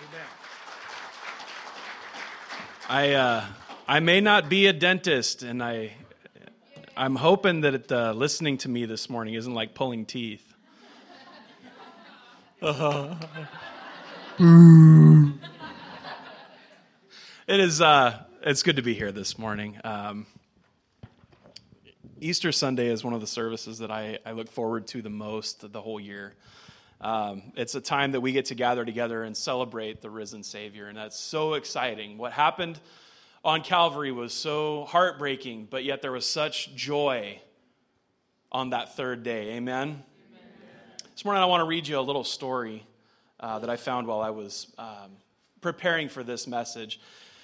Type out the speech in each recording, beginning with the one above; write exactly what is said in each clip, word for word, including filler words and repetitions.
I uh, I may not be a dentist, and I I'm hoping that it, uh, listening to me this morning isn't like pulling teeth. Uh-huh. It is. Uh, it's good to be here this morning. Um, Easter Sunday is one of the services that I, I look forward to the most the whole year. Um, it's a time that we get to gather together and celebrate the risen Savior, and that's so exciting. What happened on Calvary was so heartbreaking, but yet there was such joy on that third day. Amen? Amen. This morning I want to read you a little story uh, that I found while I was um, preparing for this message.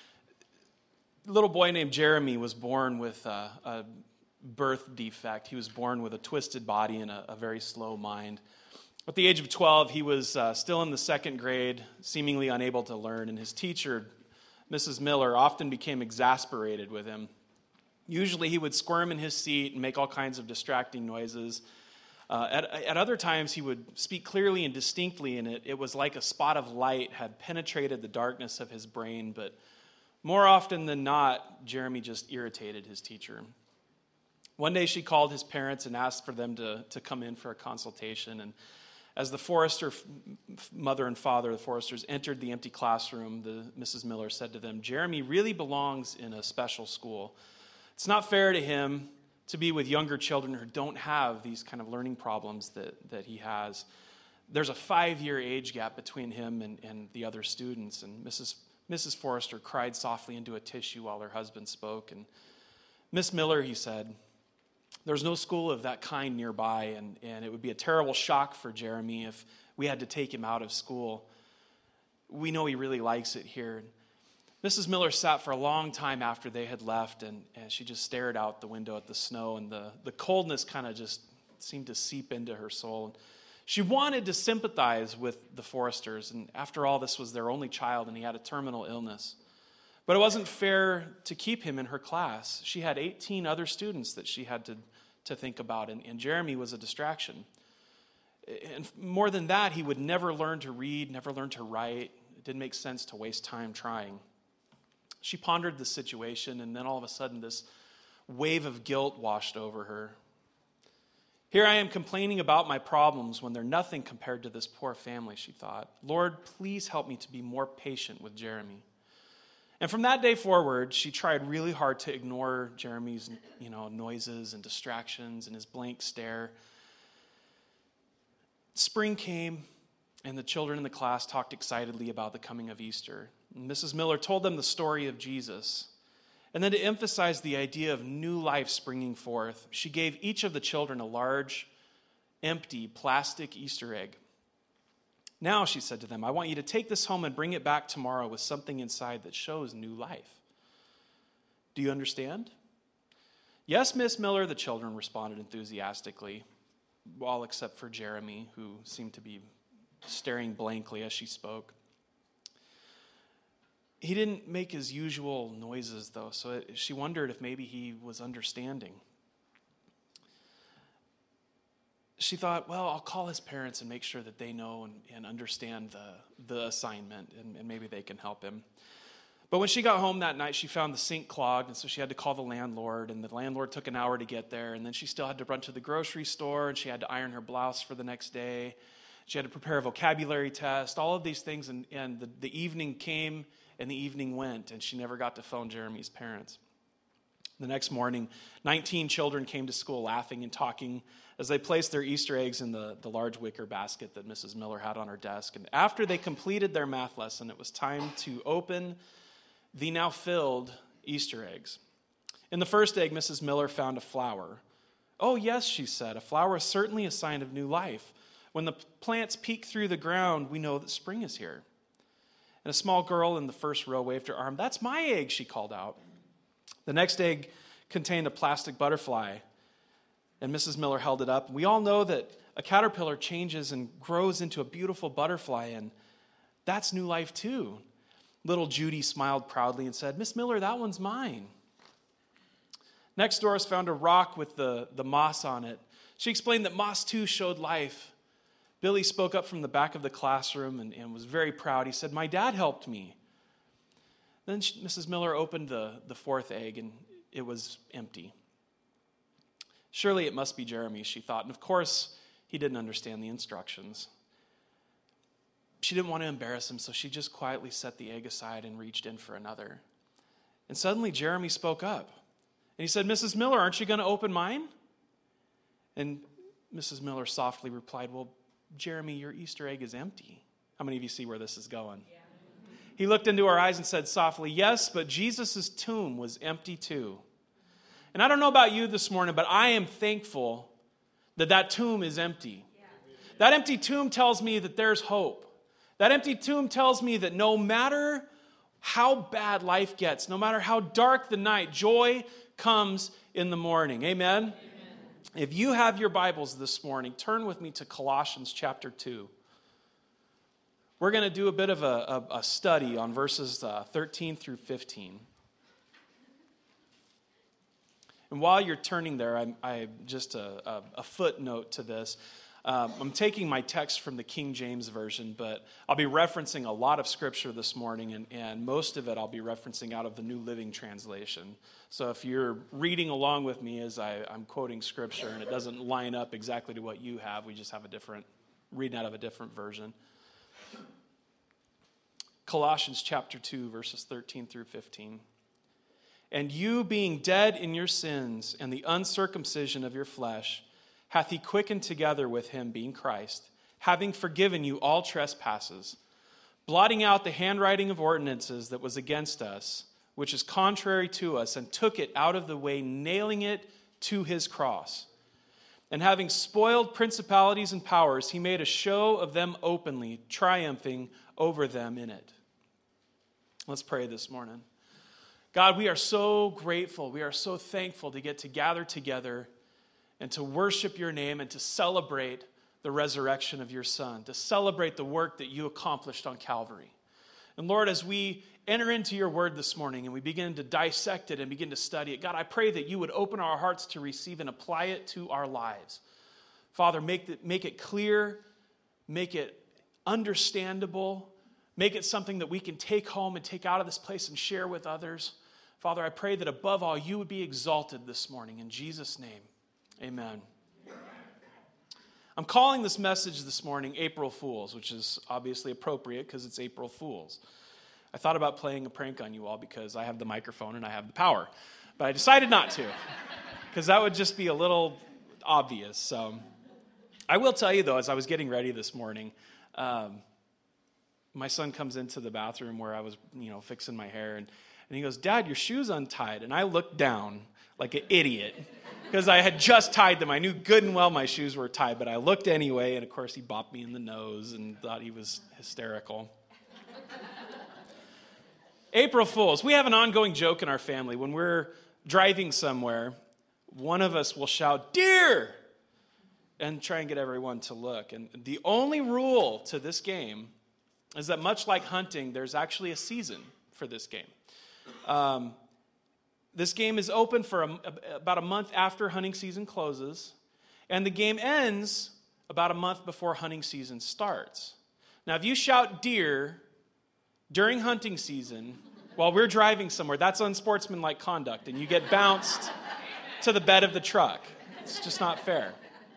A little boy named Jeremy was born with uh, a birth defect. He was born with a twisted body and a, a very slow mind. At the age of twelve, he was uh, still in the second grade, seemingly unable to learn, and his teacher, Missus Miller, often became exasperated with him. Usually he would squirm in his seat and make all kinds of distracting noises. Uh, at, at other times he would speak clearly and distinctly, and it, it was like a spot of light had penetrated the darkness of his brain, but more often than not, Jeremy just irritated his teacher. One day she called his parents and asked for them to, to come in for a consultation, and as the Forrester mother and father, the Forresters, entered the empty classroom, the Missus Miller said to them, "Jeremy really belongs in a special school. It's not fair to him to be with younger children who don't have these kind of learning problems that, that he has. There's a five-year age gap between him and, and the other students." And Missus Missus Forrester cried softly into a tissue while her husband spoke. And "Miss Miller," he said, "there's no school of that kind nearby, and, and it would be a terrible shock for Jeremy if we had to take him out of school. We know he really likes it here." Missus Miller sat for a long time after they had left, and, and she just stared out the window at the snow, and the, the coldness kind of just seemed to seep into her soul. She wanted to sympathize with the Forresters, and after all, this was their only child, and he had a terminal illness. But it wasn't fair to keep him in her class. She had eighteen other students that she had to, to think about, and, and Jeremy was a distraction. And more than that, he would never learn to read, never learn to write. It didn't make sense to waste time trying. She pondered the situation, and then all of a sudden this wave of guilt washed over her. "Here I am complaining about my problems when they're nothing compared to this poor family," she thought. "Lord, please help me to be more patient with Jeremy." And from that day forward, she tried really hard to ignore Jeremy's, you know, noises and distractions and his blank stare. Spring came, and the children in the class talked excitedly about the coming of Easter. And Missus Miller told them the story of Jesus. And then to emphasize the idea of new life springing forth, she gave each of the children a large, empty plastic Easter egg. "Now," she said to them, "I want you to take this home and bring it back tomorrow with something inside that shows new life. Do you understand?" "Yes, Miss Miller," the children responded enthusiastically, all except for Jeremy, who seemed to be staring blankly as she spoke. He didn't make his usual noises, though, so it, she wondered if maybe he was understanding. She thought, well, I'll call his parents and make sure that they know and, and understand the, the assignment, and, and maybe they can help him. But when she got home that night, she found the sink clogged, and so she had to call the landlord, and the landlord took an hour to get there, and then she still had to run to the grocery store, and she had to iron her blouse for the next day. She had to prepare a vocabulary test, all of these things, and, and the, the evening came, and the evening went, and she never got to phone Jeremy's parents. The next morning, nineteen children came to school laughing and talking as they placed their Easter eggs in the, the large wicker basket that Missus Miller had on her desk. And after they completed their math lesson, it was time to open the now filled Easter eggs. In the first egg, Missus Miller found a flower. "Oh, yes," she said, "a flower is certainly a sign of new life. When the plants peek through the ground, we know that spring is here." And a small girl in the first row waved her arm. "That's my egg," she called out. The next egg contained a plastic butterfly, and Missus Miller held it up. We all know that a caterpillar changes and grows into a beautiful butterfly, and that's new life too. Little Judy smiled proudly and said, "Miss Miller, that one's mine." Next, Doris found a rock with the, the moss on it. She explained that moss too showed life. Billy spoke up from the back of the classroom and, and was very proud. He said, "My dad helped me." Then she, Missus Miller opened the, the fourth egg, and it was empty. Surely it must be Jeremy, she thought. And of course, he didn't understand the instructions. She didn't want to embarrass him, so she just quietly set the egg aside and reached in for another. And suddenly Jeremy spoke up. And he said, "Missus Miller, aren't you going to open mine?" And Missus Miller softly replied, "Well, Jeremy, your Easter egg is empty." How many of you see where this is going? Yeah. He looked into her eyes and said softly, "Yes, but Jesus' tomb was empty too." And I don't know about you this morning, but I am thankful that that tomb is empty. Yeah. That empty tomb tells me that there's hope. That empty tomb tells me that no matter how bad life gets, no matter how dark the night, joy comes in the morning. Amen? Amen. If you have your Bibles this morning, turn with me to Colossians chapter two. We're going to do a bit of a, a, a study on verses uh, thirteen through fifteen. And while you're turning there, I'm, I just a, a, a footnote to this. Um, I'm taking my text from the King James Version, but I'll be referencing a lot of Scripture this morning, and, and most of it I'll be referencing out of the New Living Translation. So if you're reading along with me as I, I'm quoting Scripture and it doesn't line up exactly to what you have, we just have a different, reading out of a different version. Colossians chapter two, verses thirteen through fifteen. "And you being dead in your sins and the uncircumcision of your flesh, hath he quickened together with him, being Christ, having forgiven you all trespasses, blotting out the handwriting of ordinances that was against us, which is contrary to us, and took it out of the way, nailing it to his cross. And having spoiled principalities and powers, he made a show of them openly, triumphing over them in it." Let's pray this morning. God, we are so grateful, we are so thankful to get to gather together and to worship your name and to celebrate the resurrection of your Son, to celebrate the work that you accomplished on Calvary. And Lord, as we enter into your word this morning and we begin to dissect it and begin to study it, God, I pray that you would open our hearts to receive and apply it to our lives. Father, make it, make it clear, make it understandable, make it something that we can take home and take out of this place and share with others. Father, I pray that above all, you would be exalted this morning. In Jesus' name, amen. I'm calling this message this morning April Fools, which is obviously appropriate because it's April Fools. I thought about playing a prank on you all because I have the microphone and I have the power, but I decided not to because that would just be a little obvious. So I will tell you, though, as I was getting ready this morning, um, my son comes into the bathroom where I was, you know, fixing my hair, and, and he goes, "Dad, your shoe's untied." And I looked down like an idiot because I had just tied them. I knew good and well my shoes were tied, but I looked anyway, and of course he bopped me in the nose and thought he was hysterical. April Fools. We have an ongoing joke in our family. When we're driving somewhere, one of us will shout, "Deer!" and try and get everyone to look. And the only rule to this game is that much like hunting, there's actually a season for this game. Um, this game is open for a, about a month after hunting season closes, and the game ends about a month before hunting season starts. Now, if you shout "deer" during hunting season while we're driving somewhere, that's unsportsmanlike conduct, and you get bounced to the bed of the truck. It's just not fair.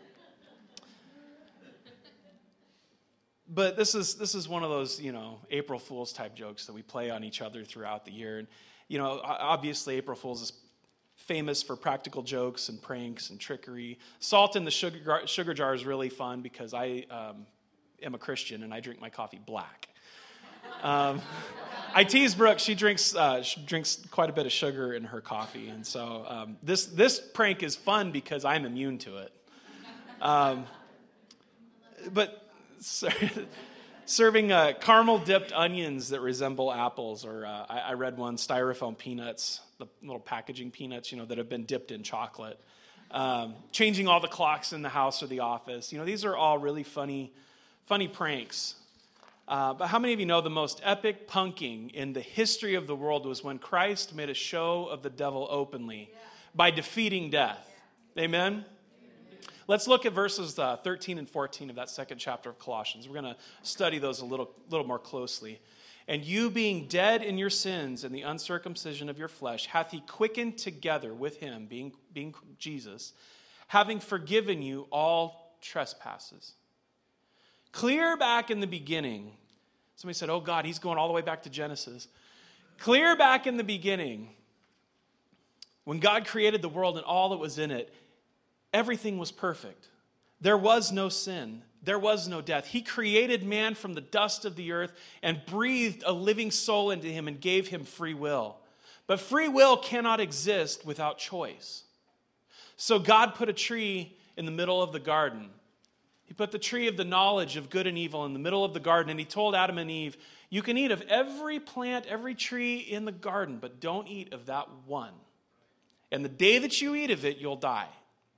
But this is this is one of those, you know, April Fool's type jokes that we play on each other throughout the year. And, you know, obviously April Fool's is famous for practical jokes and pranks and trickery. Salt in the sugar, sugar jar is really fun because I um, am a Christian and I drink my coffee black. Um, I tease Brooke. She drinks uh, she drinks quite a bit of sugar in her coffee. And so um, this, this prank is fun because I'm immune to it. Um, but... Serving uh, caramel-dipped onions that resemble apples, or uh, I, I read one, styrofoam peanuts, the little packaging peanuts, you know, that have been dipped in chocolate. Um, changing all the clocks in the house or the office. You know, these are all really funny, funny pranks. Uh, but how many of you know the most epic punking in the history of the world was when Christ made a show of the devil openly by defeating death? Amen? Let's look at verses uh, thirteen and fourteen of that second chapter of Colossians. We're going to study those a little, little more closely. And you being dead in your sins and the uncircumcision of your flesh, hath he quickened together with him, being, being Jesus, having forgiven you all trespasses. Clear back in the beginning, somebody said, oh God, he's going all the way back to Genesis. Clear back in the beginning, when God created the world and all that was in it, everything was perfect. There was no sin. There was no death. He created man from the dust of the earth and breathed a living soul into him and gave him free will. But free will cannot exist without choice. So God put a tree in the middle of the garden. He put the tree of the knowledge of good and evil in the middle of the garden, and he told Adam and Eve, you can eat of every plant, every tree in the garden, but don't eat of that one. And the day that you eat of it, you'll die.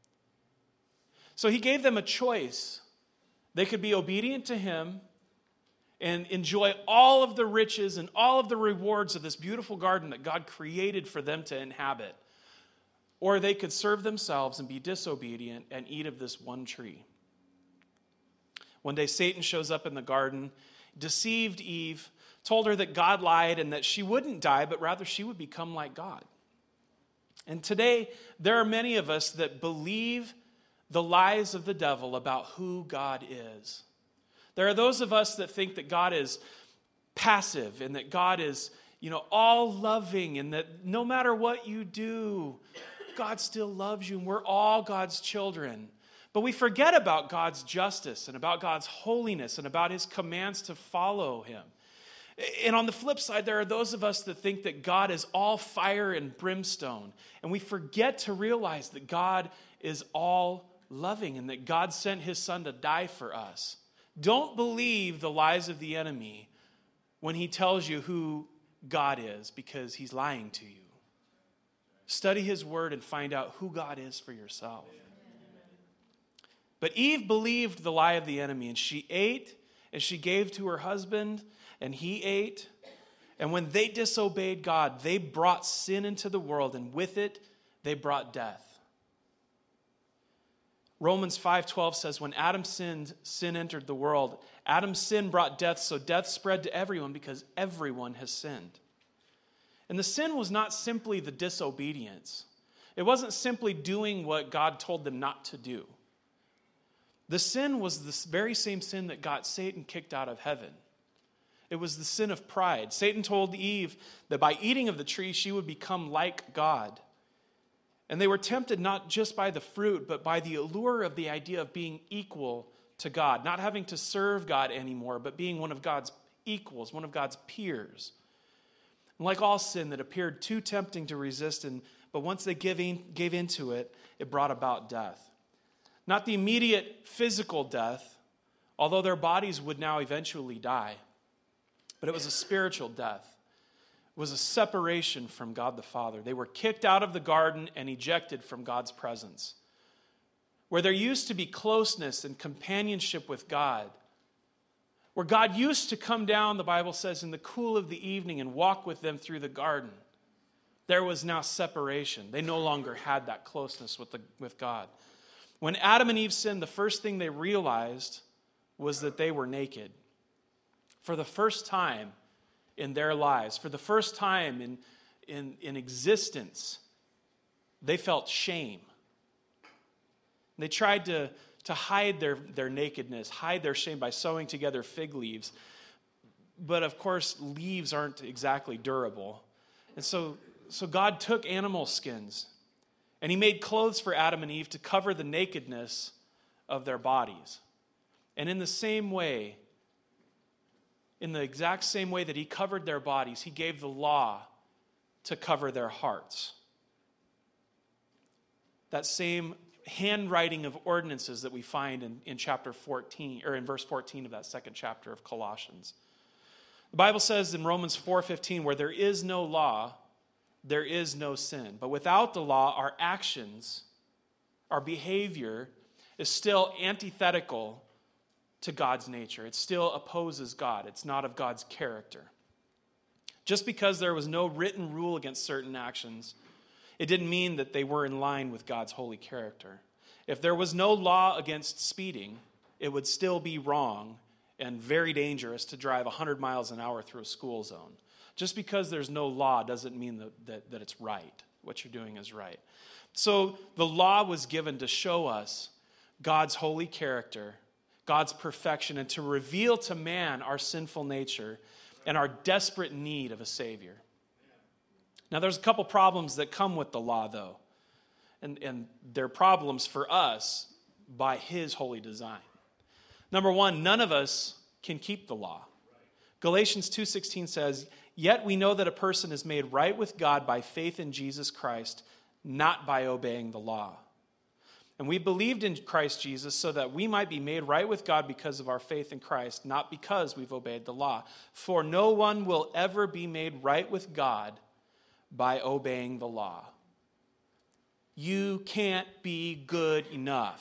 So he gave them a choice. They could be obedient to him and enjoy all of the riches and all of the rewards of this beautiful garden that God created for them to inhabit. Or they could serve themselves and be disobedient and eat of this one tree. One day Satan shows up in the garden, deceived Eve, told her that God lied and that she wouldn't die, but rather she would become like God. And today, there are many of us that believe the lies of the devil about who God is. There are those of us that think that God is passive and that God is, you know, all loving and that no matter what you do, God still loves you and we're all God's children. But we forget about God's justice and about God's holiness and about his commands to follow him. And on the flip side, there are those of us that think that God is all fire and brimstone. And we forget to realize that God is all loving and that God sent his son to die for us. Don't believe the lies of the enemy when he tells you who God is, because he's lying to you. Study his word and find out who God is for yourself. But Eve believed the lie of the enemy, and she ate, and she gave to her husband, and he ate. And when they disobeyed God, they brought sin into the world, and with it, they brought death. Romans five twelve says, when Adam sinned, sin entered the world. Adam's sin brought death, so death spread to everyone because everyone has sinned. And the sin was not simply the disobedience. It wasn't simply doing what God told them not to do. The sin was the very same sin that got Satan kicked out of heaven. It was the sin of pride. Satan told Eve that by eating of the tree, she would become like God. And they were tempted not just by the fruit, but by the allure of the idea of being equal to God, not having to serve God anymore, but being one of God's equals, one of God's peers. And like all sin that appeared too tempting to resist, and but once they gave in, gave into it, it brought about death. Not the immediate physical death, although their bodies would now eventually die, but it was a spiritual death. It was a separation from God the Father. They were kicked out of the garden and ejected from God's presence. Where there used to be closeness and companionship with God, where God used to come down, the Bible says, in the cool of the evening and walk with them through the garden, there was now separation. They no longer had that closeness with, the, with God. When Adam and Eve sinned, the first thing they realized was that they were naked. For the first time in their lives, for the first time in, in, in existence, they felt shame. They tried to, to hide their, their nakedness, hide their shame by sewing together fig leaves. But of course, leaves aren't exactly durable. And so, so God took animal skins and he made clothes for Adam and Eve to cover the nakedness of their bodies. And in the same way, in the exact same way that he covered their bodies, he gave the law to cover their hearts. That same handwriting of ordinances that we find in, in chapter fourteen, or in verse fourteen of that second chapter of Colossians. The Bible says in Romans four fifteen, where there is no law, there is no sin. But without the law, our actions, our behavior is still antithetical to God's nature. It still opposes God. It's not of God's character. Just because there was no written rule against certain actions, it didn't mean that they were in line with God's holy character. If there was no law against speeding, it would still be wrong and very dangerous to drive one hundred miles an hour through a school zone. Just because there's no law doesn't mean that, that, that it's right. What you're doing is right. So the law was given to show us God's holy character, God's perfection, and to reveal to man our sinful nature and our desperate need of a Savior. Now, there's a couple problems that come with the law, though. And, and they're problems for us by His holy design. Number one, none of us can keep the law. Galatians two sixteen says, "Yet we know that a person is made right with God by faith in Jesus Christ, not by obeying the law. And we believed in Christ Jesus so that we might be made right with God because of our faith in Christ, not because we've obeyed the law. For no one will ever be made right with God by obeying the law." You can't be good enough.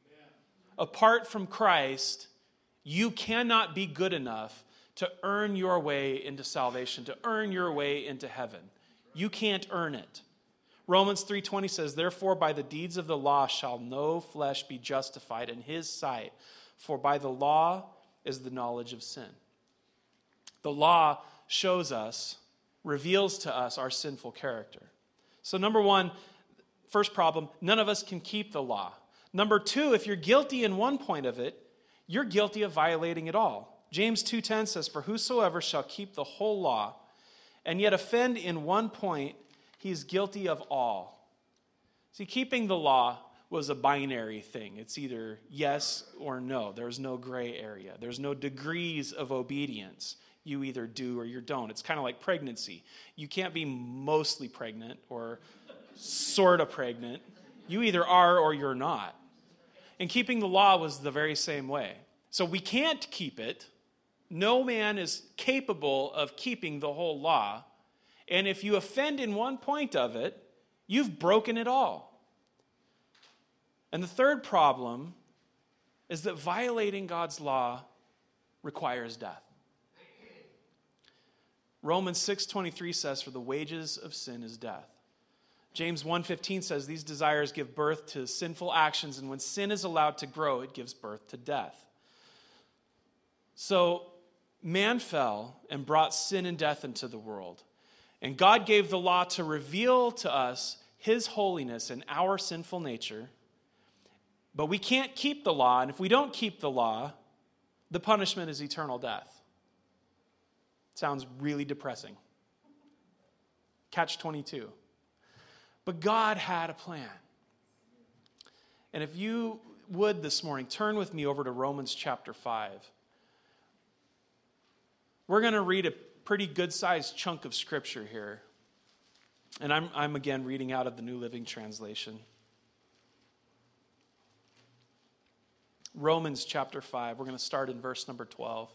Apart from Christ, you cannot be good enough to earn your way into salvation, to earn your way into heaven. You can't earn it. Romans three twenty says, "Therefore by the deeds of the law shall no flesh be justified in His sight, for by the law is the knowledge of sin." The law shows us, reveals to us our sinful character. So number one, first problem, none of us can keep the law. Number two, if you're guilty in one point of it, you're guilty of violating it all. James two ten says, "For whosoever shall keep the whole law, and yet offend in one point, he is guilty of all." See, keeping the law was a binary thing. It's either yes or no. There's no gray area. There's no degrees of obedience. You either do or you don't. It's kind of like pregnancy. You can't be mostly pregnant or sort of pregnant. You either are or you're not. And keeping the law was the very same way. So we can't keep it. No man is capable of keeping the whole law. And if you offend in one point of it, you've broken it all. And the third problem is that violating God's law requires death. Romans six twenty-three says, "For the wages of sin is death." James one fifteen says, "These desires give birth to sinful actions, and when sin is allowed to grow, it gives birth to death." So man fell and brought sin and death into the world. And God gave the law to reveal to us His holiness and our sinful nature. But we can't keep the law, and if we don't keep the law, the punishment is eternal death. Sounds really depressing. Catch twenty-two. But God had a plan. And if you would this morning, turn with me over to Romans chapter five. We're going to read a pretty good-sized chunk of Scripture here. And I'm, I'm again reading out of the New Living Translation. Romans chapter five. We're going to start in verse number twelve.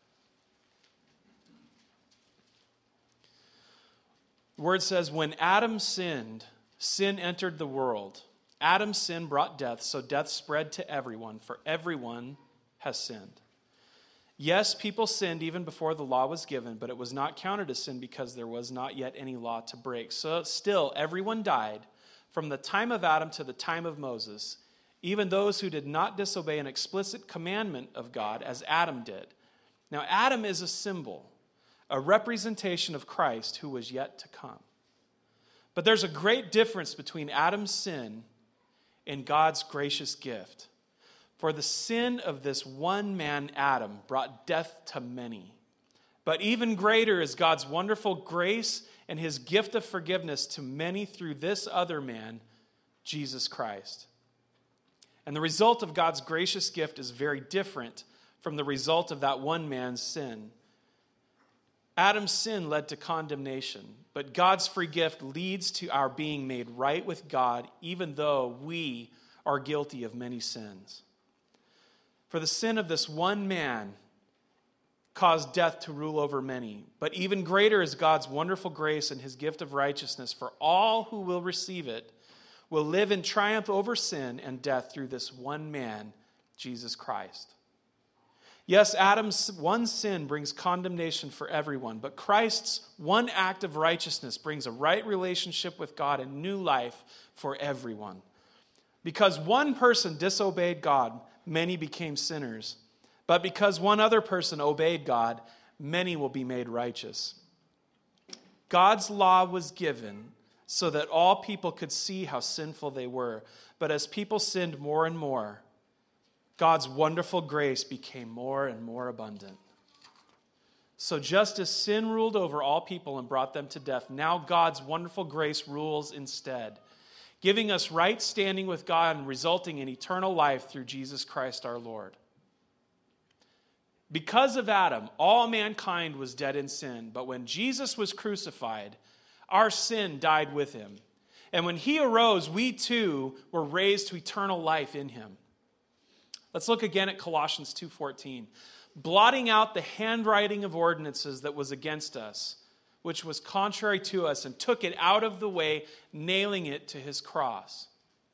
The word says, "When Adam sinned, sin entered the world. Adam's sin brought death, so death spread to everyone, for everyone has sinned. Yes, people sinned even before the law was given, but it was not counted as sin because there was not yet any law to break. So still, everyone died from the time of Adam to the time of Moses, even those who did not disobey an explicit commandment of God as Adam did. Now, Adam is a symbol, a representation of Christ who was yet to come. But there's a great difference between Adam's sin and God's gracious gift. For the sin of this one man, Adam, brought death to many. But even greater is God's wonderful grace and His gift of forgiveness to many through this other man, Jesus Christ. And the result of God's gracious gift is very different from the result of that one man's sin. Adam's sin led to condemnation, but God's free gift leads to our being made right with God, even though we are guilty of many sins. For the sin of this one man caused death to rule over many, but even greater is God's wonderful grace and His gift of righteousness for all who will receive it, will live in triumph over sin and death through this one man, Jesus Christ. Yes, Adam's one sin brings condemnation for everyone, but Christ's one act of righteousness brings a right relationship with God and new life for everyone. Because one person disobeyed God, many became sinners. But because one other person obeyed God, many will be made righteous. God's law was given so that all people could see how sinful they were. But as people sinned more and more, God's wonderful grace became more and more abundant. So just as sin ruled over all people and brought them to death, now God's wonderful grace rules instead, giving us right standing with God and resulting in eternal life through Jesus Christ our Lord. Because of Adam, all mankind was dead in sin, but when Jesus was crucified, our sin died with him. And when he arose, we too were raised to eternal life in him. Let's look again at Colossians two fourteen. Blotting out the handwriting of ordinances that was against us, which was contrary to us, and took it out of the way, nailing it to his cross.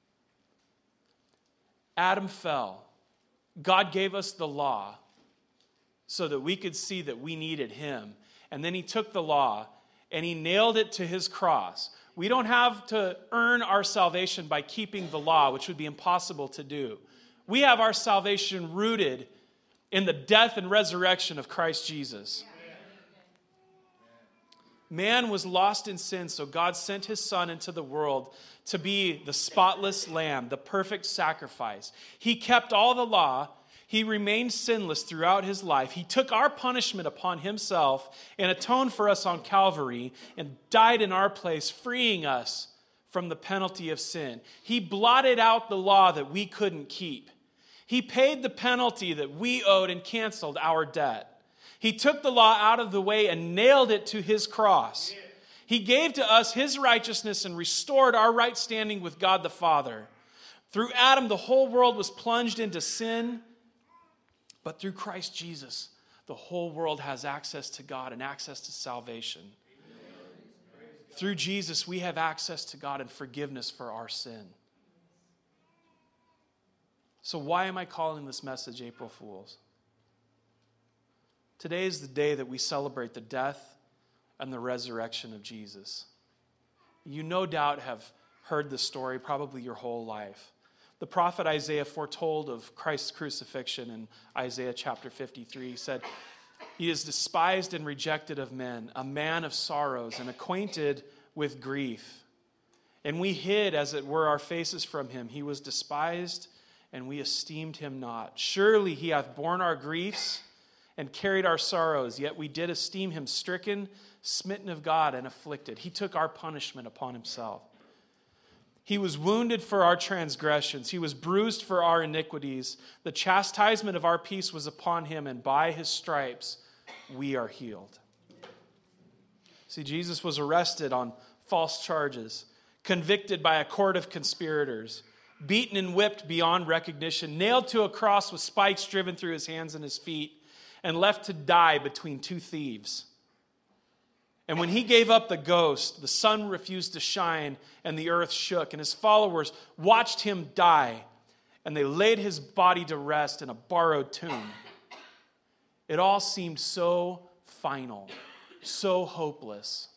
Adam fell. God gave us the law so that we could see that we needed him. And then he took the law and he nailed it to his cross. We don't have to earn our salvation by keeping the law, which would be impossible to do. We have our salvation rooted in the death and resurrection of Christ Jesus. Man was lost in sin, so God sent his Son into the world to be the spotless lamb, the perfect sacrifice. He kept all the law. He remained sinless throughout his life. He took our punishment upon himself and atoned for us on Calvary and died in our place, freeing us from the penalty of sin. He blotted out the law that we couldn't keep. He paid the penalty that we owed and canceled our debt. He took the law out of the way and nailed it to his cross. He gave to us his righteousness and restored our right standing with God the Father. Through Adam, the whole world was plunged into sin. But through Christ Jesus, the whole world has access to God and access to salvation. Through Jesus, we have access to God and forgiveness for our sin. So why am I calling this message April Fools? Today is the day that we celebrate the death and the resurrection of Jesus. You no doubt have heard the story probably your whole life. The prophet Isaiah foretold of Christ's crucifixion in Isaiah chapter fifty-three. He said, "He is despised and rejected of men, a man of sorrows and acquainted with grief. And we hid, as it were, our faces from him. He was despised, and we esteemed him not. Surely he hath borne our griefs and carried our sorrows, yet we did esteem him stricken, smitten of God, and afflicted." He took our punishment upon himself. "He was wounded for our transgressions. He was bruised for our iniquities. The chastisement of our peace was upon him, and by his stripes we are healed." See, Jesus was arrested on false charges, convicted by a court of conspirators, beaten and whipped beyond recognition, nailed to a cross with spikes driven through his hands and his feet, and left to die between two thieves. And when he gave up the ghost, the sun refused to shine and the earth shook, and his followers watched him die, and they laid his body to rest in a borrowed tomb. It all seemed so final, so hopeless.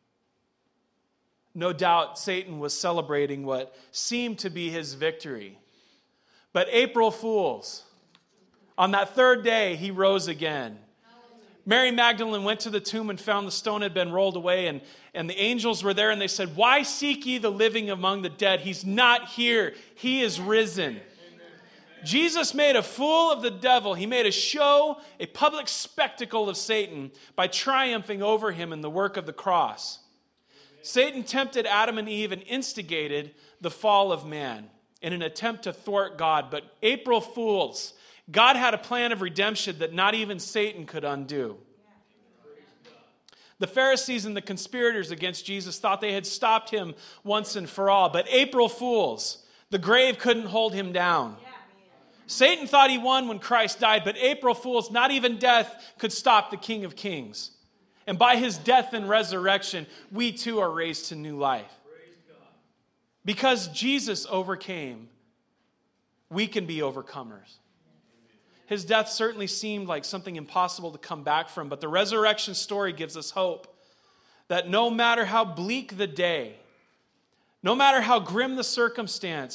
No doubt Satan was celebrating what seemed to be his victory. But April Fools, on that third day, he rose again. Mary Magdalene went to the tomb and found the stone had been rolled away, and, and the angels were there, and they said, "Why seek ye the living among the dead? He's not here. He is risen." Amen. Jesus made a fool of the devil. He made a show, a public spectacle of Satan by triumphing over him in the work of the cross. Amen. Satan tempted Adam and Eve and instigated the fall of man in an attempt to thwart God. But April Fools, God had a plan of redemption that not even Satan could undo. The Pharisees and the conspirators against Jesus thought they had stopped him once and for all. But April Fools, the grave couldn't hold him down. Satan thought he won when Christ died, but April Fools, not even death could stop the King of Kings. And by his death and resurrection, we too are raised to new life. Because Jesus overcame, we can be overcomers. His death certainly seemed like something impossible to come back from, but the resurrection story gives us hope that no matter how bleak the day, no matter how grim the circumstance,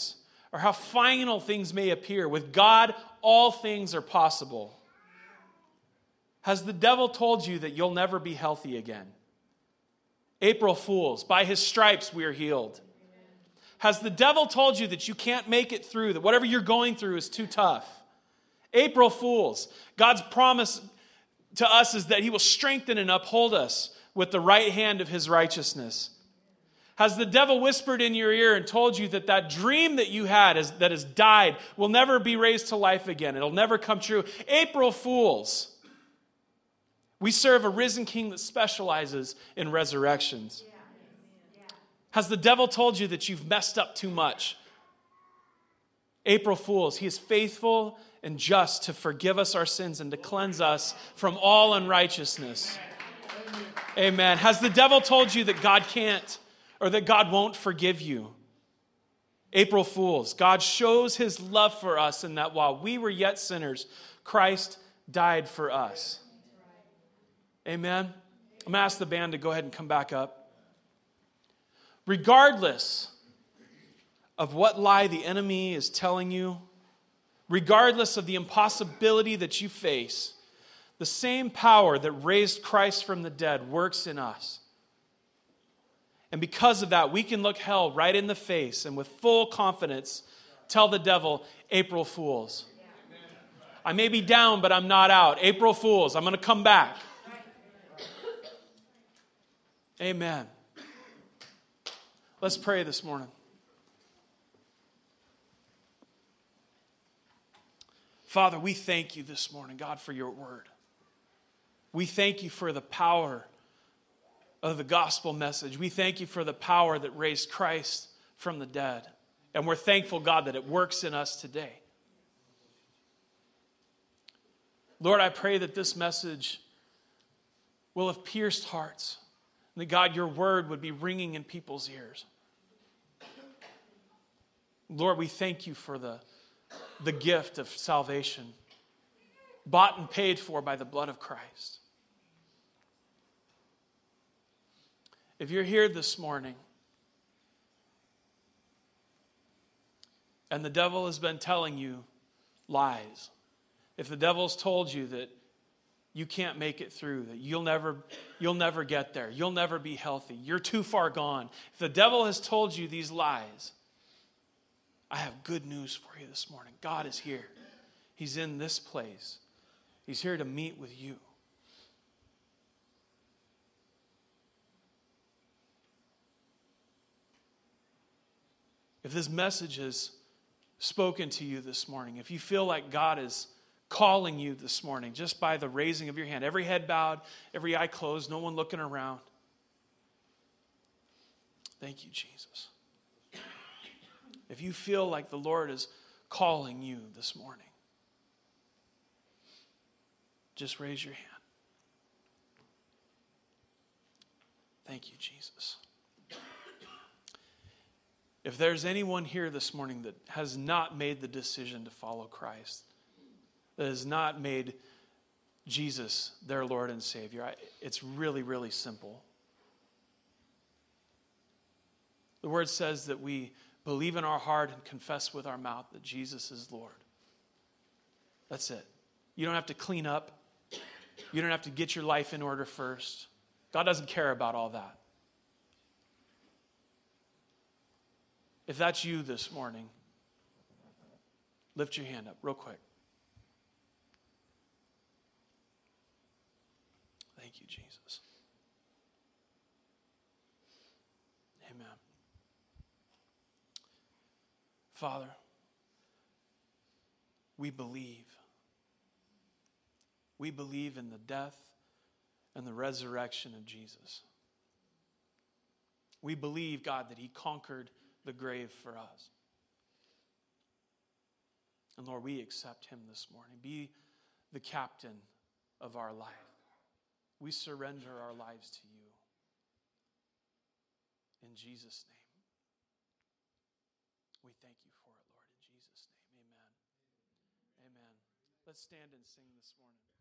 or how final things may appear, with God, all things are possible. Has the devil told you that you'll never be healthy again? April Fools, by his stripes we are healed. Has the devil told you that you can't make it through, that whatever you're going through is too tough? April Fools, God's promise to us is that he will strengthen and uphold us with the right hand of his righteousness. Has the devil whispered in your ear and told you that that dream that you had is, that has died will never be raised to life again? It'll never come true. April Fools. We serve a risen king that specializes in resurrections. Has the devil told you that you've messed up too much? April Fools. He is faithful and just to forgive us our sins and to cleanse us from all unrighteousness. Amen. Has the devil told you that God can't or that God won't forgive you? April Fools. God shows his love for us in that while we were yet sinners, Christ died for us. Amen. I'm going to ask the band to go ahead and come back up. Regardless of what lie the enemy is telling you, regardless of the impossibility that you face, the same power that raised Christ from the dead works in us. And because of that, we can look hell right in the face and with full confidence tell the devil, April Fools. I may be down, but I'm not out. April Fools, I'm going to come back. Amen. Let's pray this morning. Father, we thank you this morning, God, for your word. We thank you for the power of the gospel message. We thank you for the power that raised Christ from the dead. And we're thankful, God, that it works in us today. Lord, I pray that this message will have pierced hearts. And that, God, your word would be ringing in people's ears. Lord, we thank you for the, the gift of salvation, bought and paid for by the blood of Christ. If you're here this morning and the devil has been telling you lies, if the devil's told you that you can't make it through, that you'll never, you'll never get there, you'll never be healthy, you're too far gone, if the devil has told you these lies, I have good news for you this morning. God is here. He's in this place. He's here to meet with you. If this message has spoken to you this morning, if you feel like God is calling you this morning just by the raising of your hand, every head bowed, every eye closed, no one looking around. Thank you, Jesus. If you feel like the Lord is calling you this morning, just raise your hand. Thank you, Jesus. If there's anyone here this morning that has not made the decision to follow Christ, that has not made Jesus their Lord and Savior, I, it's really, really simple. The word says that we believe in our heart and confess with our mouth that Jesus is Lord. That's it. You don't have to clean up. You don't have to get your life in order first. God doesn't care about all that. If that's you this morning, lift your hand up real quick. Thank you, Jesus. Amen. Father, we believe. We believe in the death and the resurrection of Jesus. We believe, God, that he conquered the grave for us. And Lord, we accept him this morning. Be the captain of our life. We surrender our lives to you. In Jesus' name. We thank you for it, Lord. In Jesus' name, amen. Amen. Let's stand and sing this morning.